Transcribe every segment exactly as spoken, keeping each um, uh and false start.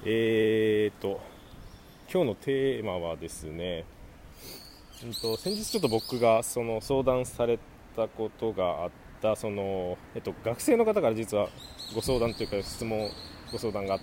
えーと今日のテーマはですね、うんと先日ちょっと僕がその相談されたことがあったその、えっと、学生の方から実はご相談というか質問ご相談があって、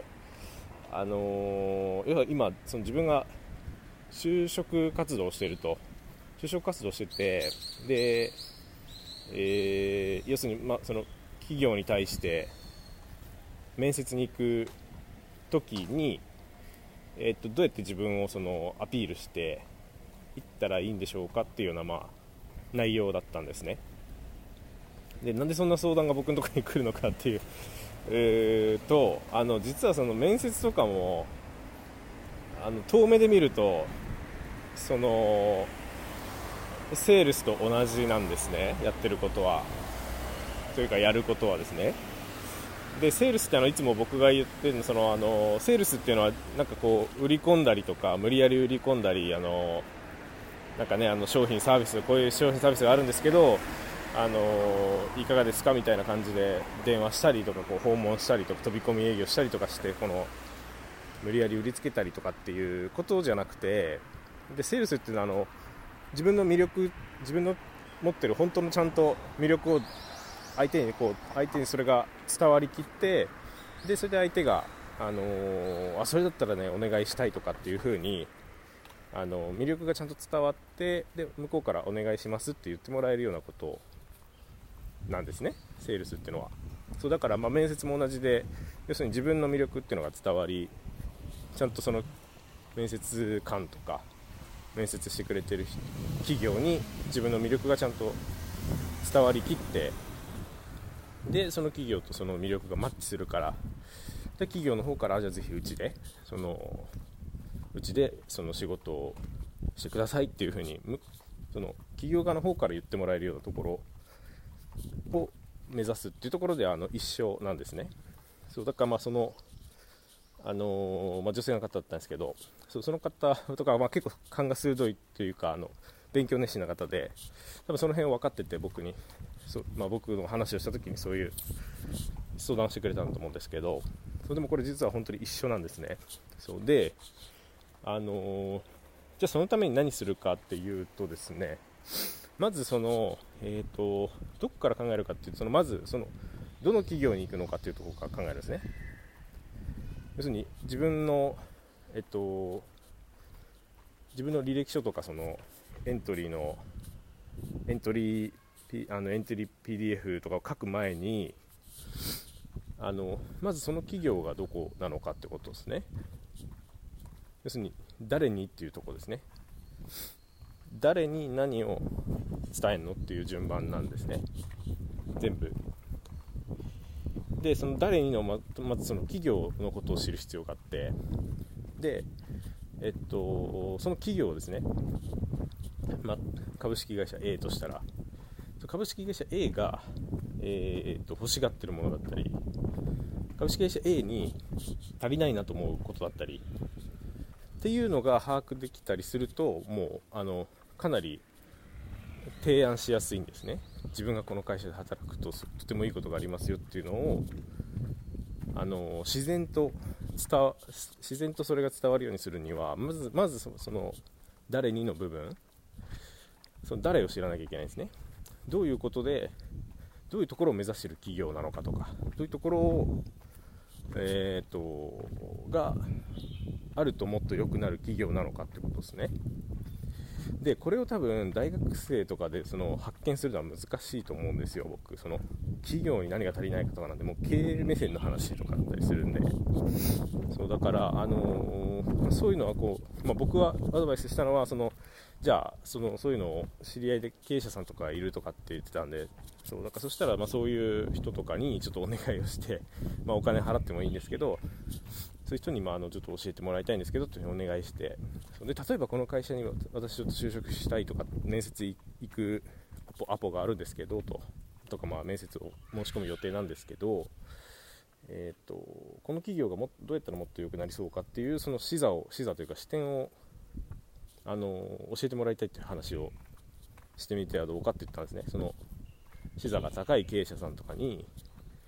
あのー要は今その自分が就職活動をしていると就職活動をしてて、で、えー要するに、ま、その企業に対して面接に行く時に、えー、とどうやって自分をそのアピールしていったらいいんでしょうかっていうような、まあ、内容だったんですね。でなんでそんな相談が僕のところに来るのかっていう、えー、とあの実はその面接とかもあの遠目で見るとそのセールスと同じなんですね、やってることはというかやることはですね。でセールスってあのいつも僕が言ってるのそのあのセールスっていうのはなんかこう売り込んだりとか無理やり売り込んだりあのなんかねあの商品サービスこういう商品サービスがあるんですけど、あのいかがですかみたいな感じで電話したりとかこう訪問したりとか飛び込み営業したりとかしてこの無理やり売りつけたりとかっていうことじゃなくて、でセールスっていうのはあの自分の魅力自分の持ってる本当のちゃんと魅力を相手にこう相手にそれが伝わりきって、でそれで相手が、あのー、あそれだったらねお願いしたいとかっていう風に、あの魅力がちゃんと伝わって、で向こうからお願いしますって言ってもらえるようなことなんですね、セールスっていうのは。そうだからまあ面接も同じで、要するに自分の魅力っていうのが伝わり、ちゃんとその面接官とか面接してくれてる企業に自分の魅力がちゃんと伝わりきって、でその企業とその魅力がマッチするから、で企業の方からじゃあぜひうちでそのうちでその仕事をしてくださいっていう風にその企業側の方から言ってもらえるようなところを目指すっていうところであの一緒なんですね。そうだからまあそのあのーまあ、女性の方だったんですけど、 そ, その方とかはまあ結構勘が鋭いというかあの勉強熱心な方で、多分その辺を分かってて僕にそ、まあ、僕の話をした時にそういう相談してくれたんだと思うんですけど、それでもこれ実は本当に一緒なんですね。そうで、あのー、じゃあそのために何するかっていうとですね、まずその、えーと、どこから考えるかっていうと、そのまずそのどの企業に行くのかっていうところから考えるんですね。要するに自分の、えっと、自分の履歴書とかそのエントリーのエントリー、P、あのエントリー ピーディーエフ とかを書く前に、あのまずその企業がどこなのかってことですね。要するに誰にっていうところですね。誰に何を伝えるのっていう順番なんですね、全部で。その誰にのままずその企業のことを知る必要があって、でえっとその企業をですね、ま、株式会社 A としたら、株式会社 A が、えー、っと欲しがってるものだったり、株式会社 A に足りないなと思うことだったりっていうのが把握できたりすると、もうあのかなり提案しやすいんですね。自分がこの会社で働くととてもいいことがありますよっていうのをあの自然と伝わ自然とそれが伝わるようにするには、まずまずその、その誰にの部分、その誰を知らなきゃいけないんですね。どういうことでどういうところを目指している企業なのかとか、どういうところを、えー、とがあるともっと良くなる企業なのかってことですね。でこれを多分大学生とかでその発見するのは難しいと思うんですよ。僕その企業に何が足りないかとかなんで、もう経営目線の話とかだったりするんで、そうだから、あのー、そういうのはこう、まあ、僕はアドバイスしたのはそのじゃあそのそういうのを知り合いで経営者さんとかいるとかって言ってたんで、そうだからそしたらまあそういう人とかにちょっとお願いをして、まあ、お金払ってもいいんですけど、そういう人にまああのちょっと教えてもらいたいんですけどというふうにお願いして、で例えばこの会社に私ちょっと就職したいとか面接行くアポ、アポがあるんですけどととか、まあ面接を申し込む予定なんですけど、えー、とこの企業がもどうやったらもっと良くなりそうかっていうその視座を視座というか視点をあの教えてもらいたいという話をしてみてはどうかって言ったんですね。その視座が高い経営者さんとかに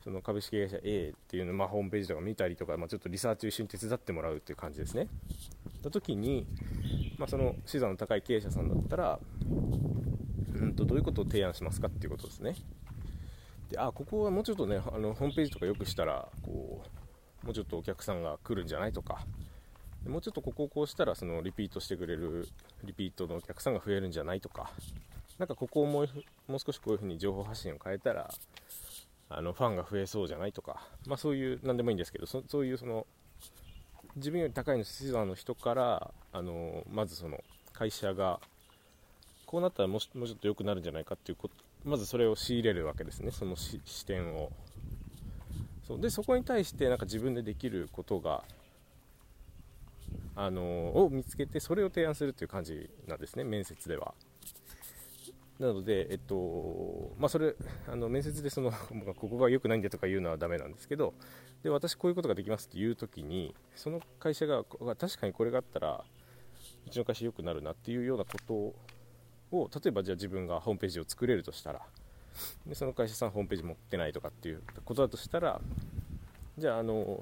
その株式会社 A っていうの、まあ、ホームページとか見たりとか、まあ、ちょっとリサーチを一緒に手伝ってもらうっていう感じですね。た時に、まあ、その資産の高い経営者さんだったら、うんとどういうことを提案しますかっていうことですね。で、あ、ここはもうちょっとね、あのホームページとかよくしたらこうもうちょっとお客さんが来るんじゃないとか、もうちょっとここをこうしたらそのリピートしてくれるリピートのお客さんが増えるんじゃないとか、なんかここをもう、もう少しこういうふうに情報発信を変えたらあのファンが増えそうじゃないとか、まあ、そういう何でもいいんですけど、 そ, そういうその自分より高い資産の人からあのまずその会社がこうなったらもう、もうちょっと良くなるんじゃないかっていうこと、まずそれを仕入れるわけですね、その視点を。そうで、そこに対してなんか自分でできることがあのを見つけて、それを提案するっていう感じなんですね、面接では。なので、えっとまあ、それあの面接でそのここが良くないんだとか言うのはダメなんですけど、で私こういうことができますっていうときに、その会社が確かにこれがあったらうちの会社良くなるなっていうようなことを、例えばじゃあ自分がホームページを作れるとしたら、でその会社さんホームページ持ってないとかっていうことだとしたら、じゃああの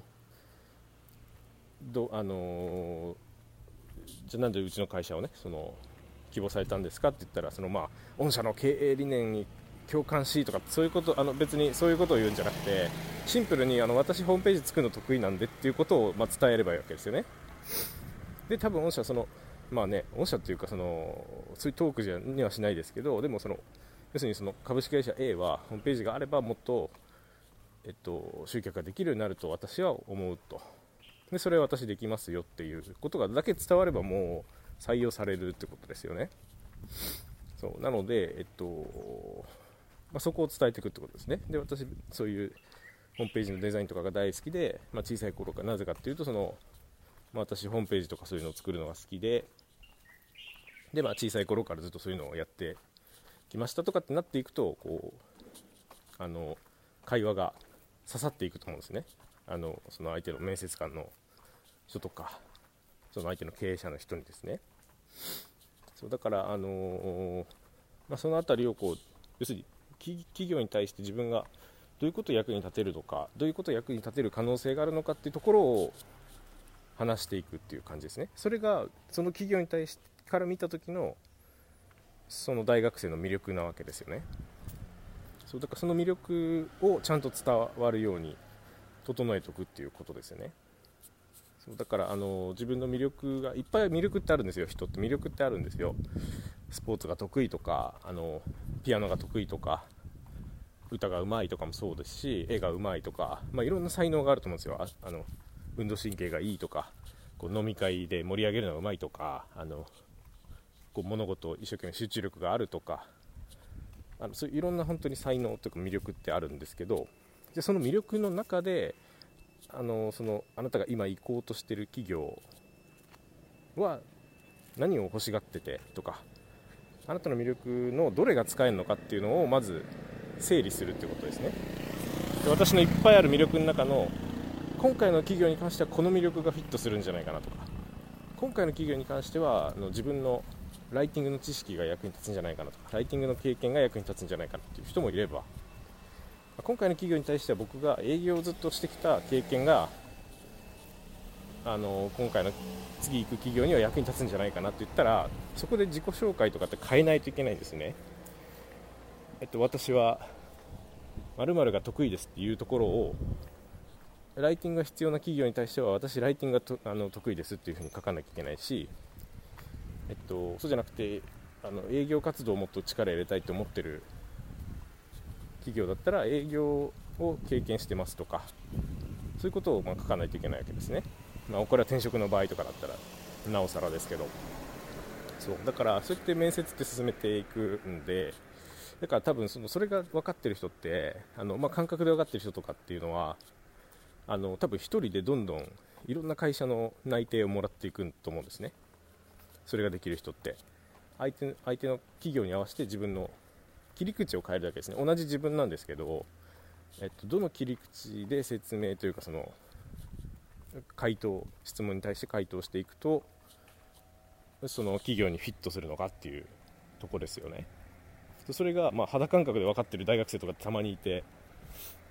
どあのじゃあなんでうちの会社をねその希望されたんですかって言ったら、そのまあ御社の経営理念に共感しとか、そういうこと、あの別にそういうことを言うんじゃなくて、シンプルにあの私ホームページ作るの得意なんでっていうことをまあ伝えればいいわけですよね。で多分御社そのまあね御社っていうかそのそういうトークじゃにはしないですけど、でもその要するにその株式会社 A はホームページがあればもっとえっと集客ができるようになると私は思うと。でそれは私できますよっていうことがだけ伝わればもう採用されるってことですよね。そうなので、えっとまあ、そこを伝えていくってことですね。で私そういうホームページのデザインとかが大好きで、まあ、小さい頃からなぜかっていうとその、まあ、私ホームページとかそういうのを作るのが好きで、で、まあ、小さい頃からずっとそういうのをやってきましたとかってなっていくと、こうあの会話が刺さっていくと思うんですね。あのその相手の面接官の人とかその相手の経営者の人にですね。そうだから、あのーまあ、そのあたりをこう要するに企業に対して自分がどういうことを役に立てるのか、どういうことを役に立てる可能性があるのかっていうところを話していくっていう感じですね。それがその企業に対してから見た時のその大学生の魅力なわけですよね。そうだからその魅力をちゃんと伝わるように整えておくっていうことですよね。そうだからあの自分の魅力がいっぱい魅力ってあるんですよ。人って魅力ってあるんですよ。スポーツが得意とかあのピアノが得意とか歌がうまいとかもそうですし、絵がうまいとか、まあ、いろんな才能があると思うんですよ。ああの運動神経がいいとか、こう飲み会で盛り上げるのがうまいとか、あのこう物事を一生懸命集中力があるとか、あのそういういろんな本当に才能というか魅力ってあるんですけど、でその魅力の中であのそのあなたが今行こうとしている企業は何を欲しがっててとか、あなたの魅力のどれが使えるのかっていうのをまず整理するってことですね。で私のいっぱいある魅力の中の今回の企業に関してはこの魅力がフィットするんじゃないかなとか、今回の企業に関してはあの自分のライティングの知識が役に立つんじゃないかなとか、ライティングの経験が役に立つんじゃないかなっていう人もいれば、今回の企業に対しては僕が営業をずっとしてきた経験があの今回の次行く企業には役に立つんじゃないかなって言ったら、そこで自己紹介とかって変えないといけないんですね。えっと、私は〇〇が得意ですっていうところをライティングが必要な企業に対しては私ライティングがとあの得意ですっていうふうに書かなきゃいけないし、えっと、そうじゃなくてあの営業活動をもっと力入れたいと思ってる企業だったら営業を経験してますとか、そういうことをまあ書かないといけないわけですね。まあ、これは転職の場合とかだったらなおさらですけど、そうだからそうやって面接って進めていくんで、だから多分そのそれが分かってる人ってあの、まあ、感覚で分かってる人とかっていうのはあの多分一人でどんどんいろんな会社の内定をもらっていくと思うんですね。それができる人って相手、相手の企業に合わせて自分の切り口を変えるだけですね。同じ自分なんですけど、えっと、どの切り口で説明というかその回答質問に対して回答していくとその企業にフィットするのかっていうところですよね。それがまあ肌感覚で分かってる大学生とかたまにいて、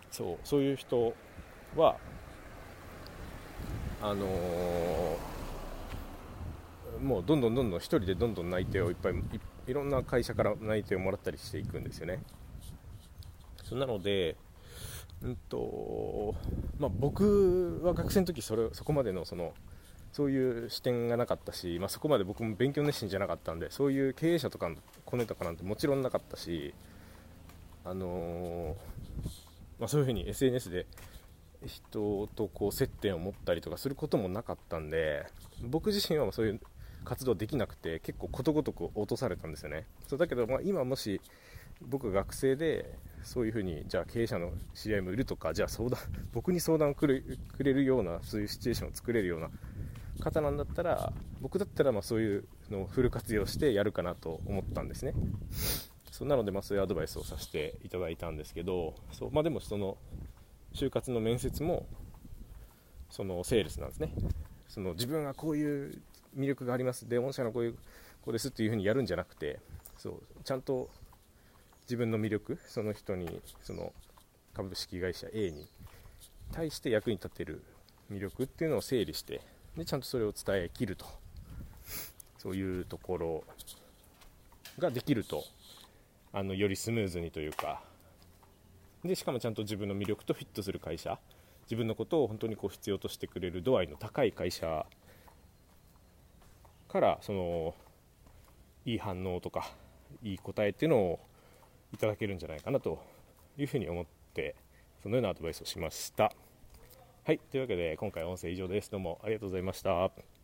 そうそういう人はあのー、もうどんどんどんどん一人でどんどん内定をいっぱい い, いろんな会社から内定をもらったりしていくんですよね。そなので、うんとまあ、僕は学生の時それそこまでのそのそういう視点がなかったし、まあ、そこまで僕も勉強熱心じゃなかったんで、そういう経営者とかのコネとかなんてもちろんなかったし、あのーまあ、そういうふうに エスエヌエス で人とこう接点を持ったりとかすることもなかったんで、僕自身はそういう活動できなくて結構ことごとく落とされたんですよね。そうだけど、まあ、今もし僕が学生でそういうふうにじゃあ経営者の知り合いもいるとか、じゃあ相談僕に相談をくれ、くれるようなそういうシチュエーションを作れるような方なんだったら、僕だったらまあそういうのをフル活用してやるかなと思ったんですね。そうなのでまあそういうアドバイスをさせていただいたんですけど、そう、まあ、でもその就活の面接もそのセールスなんですね。その自分がこういう魅力があります、で御社のこういうこうですっていう風にやるんじゃなくて、そうちゃんと自分の魅力、その人にその株式会社 A に対して役に立てる魅力っていうのを整理して、でちゃんとそれを伝えきると、そういうところができると、あのよりスムーズにというかで、しかもちゃんと自分の魅力とフィットする会社、自分のことを本当にこう必要としてくれる度合いの高い会社からそのいい反応とかいい答えっていうのをいただけるんじゃないかなというふうに思って、そのようなアドバイスをしました。はい、というわけで今回は音声以上です。どうもありがとうございました。